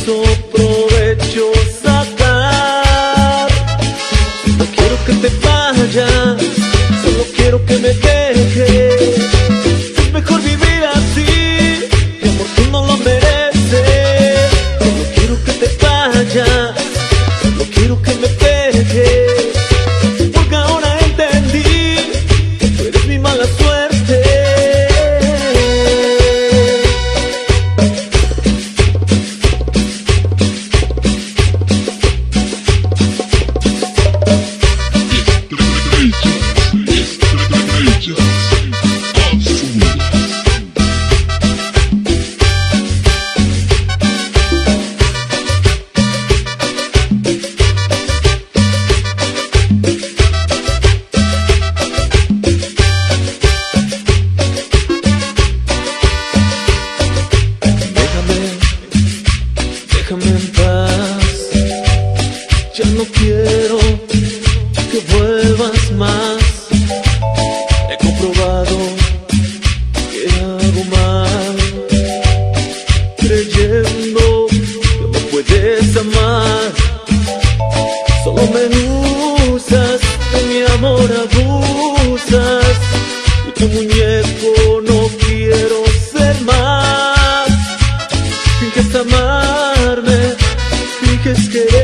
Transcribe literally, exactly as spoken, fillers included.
pienso provecho sacar. No quiero que te vayas, solo quiero que me dejes. Es mejor vivir así, mi amor, tú no lo mereces. No quiero que te vayas, solo quiero que me dejes. Porque ahora entendí que tú eres mi mala suerte. Déjame en paz, ya no quiero que vuelvas más. He comprobado que hago mal, creyendo que me puedes amar. Solo me usas, de mi amor abusas, y tu muñeco no quiero ser más. Finges amarme, finges querer.